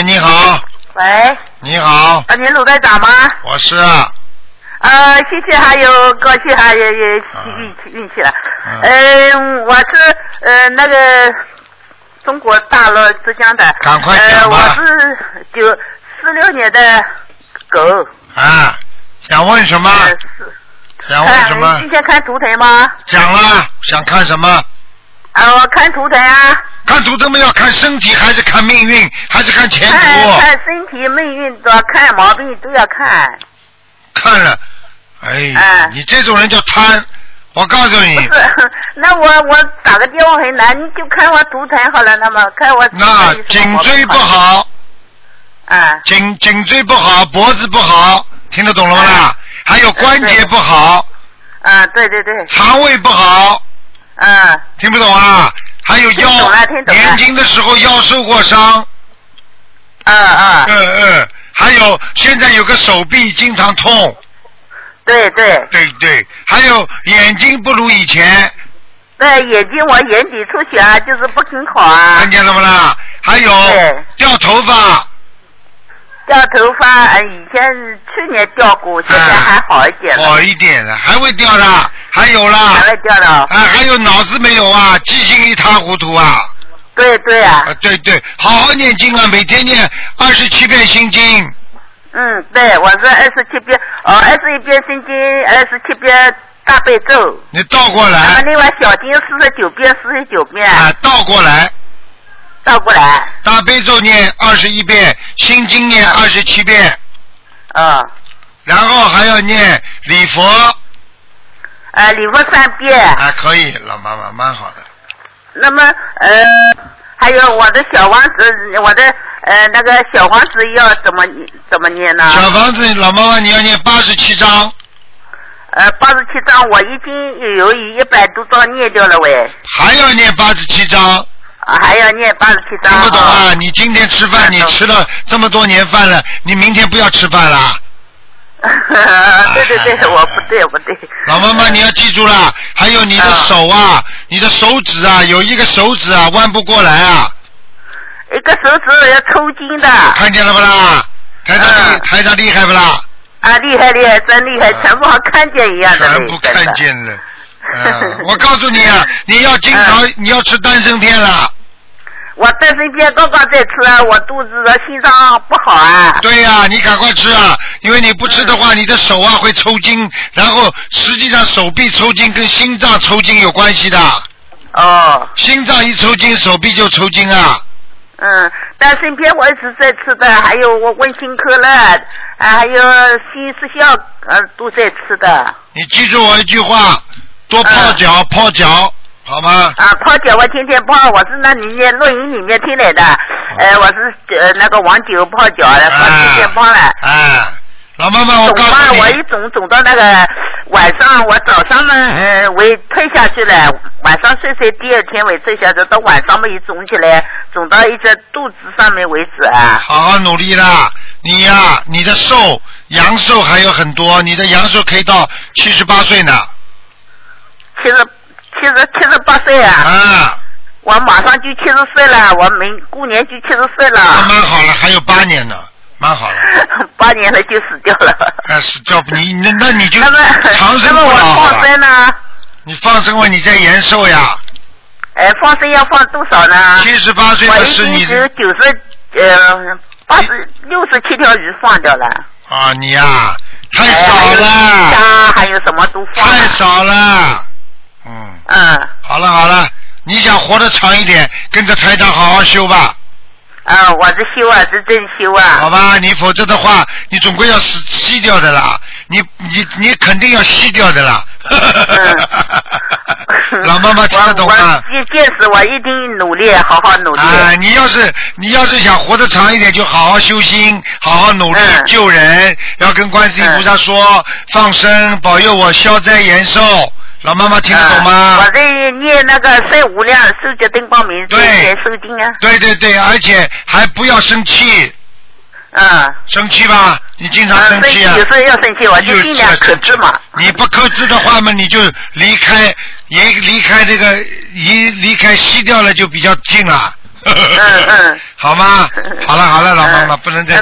你好。 喂。 你好。 您鲁队长吗？ 我是。 谢谢，还有高兴，还有运气了。我是那个中国大陆浙江的。 赶快讲吧。 我是46年的狗。 啊，想问什么？想问什么？ 今天看图腾吗？ 讲了，想看什么？ 我看图腾啊。 看图腾没有？看身体还是看命运，还是看前途？ 看身体、命运都要看，毛病都要看。 看了，你这种人叫贪。我告诉你。 不是，那我打个电话很难，你就看我图腾好了，那么看我。 那颈椎不好。颈椎不好，脖子不好，听得懂了吗？还有关节不好。 对对对。 肠胃不好。听不懂啊？还有腰，年轻的时候腰受过伤。还有现在有个手臂经常痛。 对对。 对，还有眼睛不如以前。 对，眼睛我眼底出血啊，就是不很好啊。 看见了不啦？还有掉头发。 掉头发，以前去年掉过，现在还好一点了。 好一点了，还会掉的，还有啦。 还会掉的。 还有脑子没有啊？记性一塌糊涂啊。 对对啊。 对，好好念经啊，每天念27遍心经。 对，我是27遍，21遍心经，27遍大悲咒。 你倒过来。 另外小经49遍，49遍。 倒过来。 大悲咒念21遍，心经念27遍。然后还要念礼佛。 礼佛3遍。 可以，老妈妈蛮好的。 那么还有我的小王子，我的那个小王子要怎么念呢？ 小房子，老妈妈你要念87章。 87章我已经有100多章念掉了喂。 还要念87章。 还要念87章。 听不懂啊？你今天吃饭，你吃了这么多年饭了，你明天不要吃饭了。 对，我不对。 老妈妈，你要记住了，还有你的手啊，你的手指啊，有一个手指啊弯不过来啊。 一个手指要抽筋的。看见了不啦？台长厉害不啦？ 厉害，真厉害，全部好看见一样的。 全部看见了。我告诉你啊，你要经常你要吃丹参片了。 我丹参片刚刚在吃啊，我肚子的心脏不好啊。 对呀，你赶快吃啊，因为你不吃的话，你的手啊会抽筋，然后实际上手臂抽筋跟心脏抽筋有关系的。心脏一抽筋，手臂就抽筋啊。 丹参片我一直在吃的，还有我温馨可乐，还有新时效都在吃的。 你记住我一句话，多泡脚，好吗？ 泡脚我天天泡，我是那里面录音里面听来的。我是那个往酒泡脚的，天天泡了。 老妈妈，我告诉你， 我一肿到那个晚上，我早上嘛，胃退下去了，晚上睡，第二天胃退下去，到晚上嘛一肿起来，肿到一直肚子上面为止啊。 好好努力啦，你呀，你的寿阳寿还有很多，你的阳寿可以到78岁呢。 78岁啊！我马上就70岁了，我过年就70岁了。 蛮好了，还有8年呢，蛮好了。 8年了就死掉了。 死掉那你就长生不老了。 那么我放生呢？ 你放生完你再延寿呀。 放生要放多少呢 ？78岁的是你。 我已经67条鱼放掉了。 你呀，太少了。 还有什么都放。 太少了。好了，你想活得长一点，跟着台长好好修吧。 我是修啊，是真修啊。 好吧，你否则的话，你总归要吸掉的啦。你肯定要吸掉的啦。老妈妈听得懂吗？ 届时我一定努力，好好努力。 你要是想活得长一点，就好好修心，好好努力救人，要跟观世音菩萨说，放生保佑我消灾延寿。老妈妈听得懂吗？ 我在念那个圣无量寿觉灯光明念受经啊。 对，而且还不要生气。生气吧，你经常生气啊。 有时候要生气，我就尽量克制嘛。 你不克制的话嘛，你就离开这个离开吸掉了就比较近了。 嗯。 好吗？好了，老妈妈，不能再。